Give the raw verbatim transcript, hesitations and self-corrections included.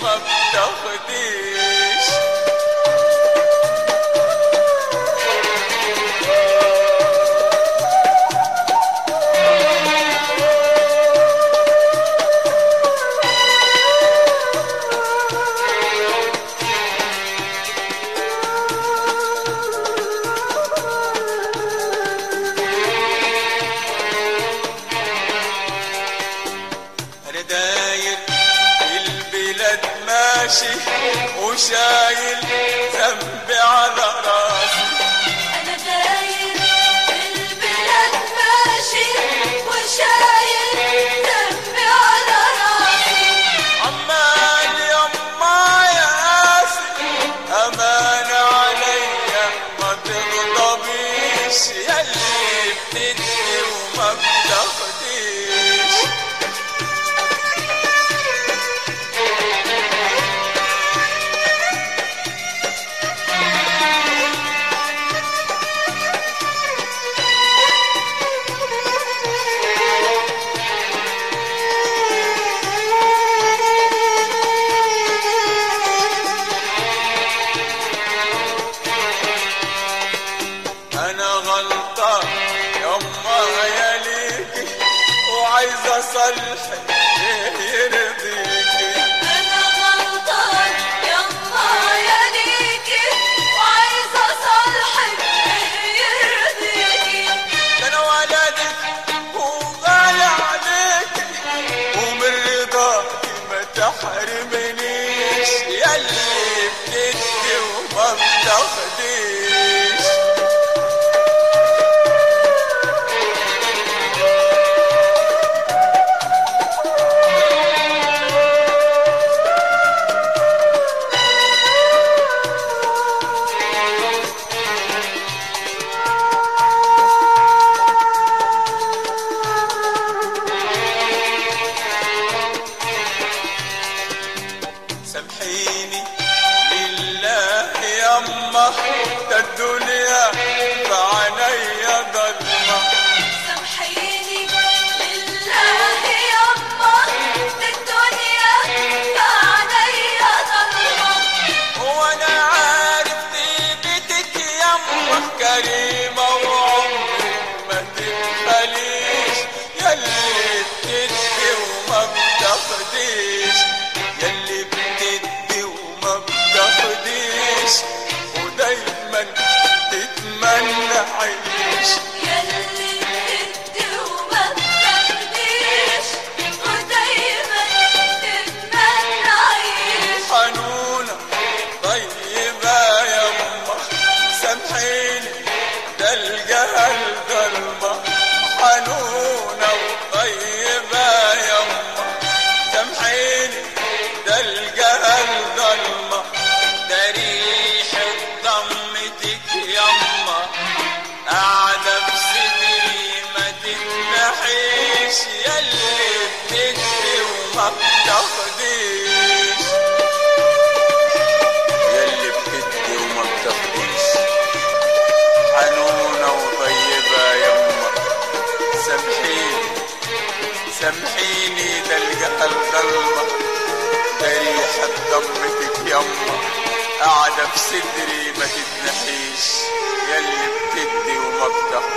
وما بتاخديش. داير البلاد ماشي وشايل ذنبي على راسي. أنا داير البلاد ماشي وشايل ذنبي على راسي. عمال يما يا قاسي أمانة عليا ما تغضبيش، ياللي بتدي وما بتاخديش. أنا غلطان يما يا ليكي وعايز أصلحك يرضيكي. أنا غلطان يما يا ليكي وعايز أصلحك يرضيكي. ده أنا ولدك وغالي عليكي ومن رضاكي ما تحرمنيش، ياللي بتدي وما بتاخديش. سامحيني لله يما ده الدنيا بعينيا ضلمة. سامحيني لله يما ده الدنيا بعينيا ضلمة. وانا عارف طيبتك يما كريمة وعمرك ما تبخليش، ياللي بتدي وما بتاخديش، ياللي بتدي وما بتاخديش، ودايما تتمنى عيش. ياللي بتدي وما بتاخديش ودايما تتمنى عيش. حنونة طيبة يما سامحيني ده الجهل ضلمة. حنونة وطيبة يما سامحيني ده الجهل ضلمة. ده ريحة ضمتك يما قاعدة في صدري ما تتنحيش، ياللي بتدي وما بتاخديش. ياللي بتدي وما بتاخديش. حنونة وطيبة يما سامحيني سامحيني ده الجهل ضلمة. ده ريحة ضمتك يما قاعدة في صدري ما تتنحيش، ياللي بتدي وما بتاخديش.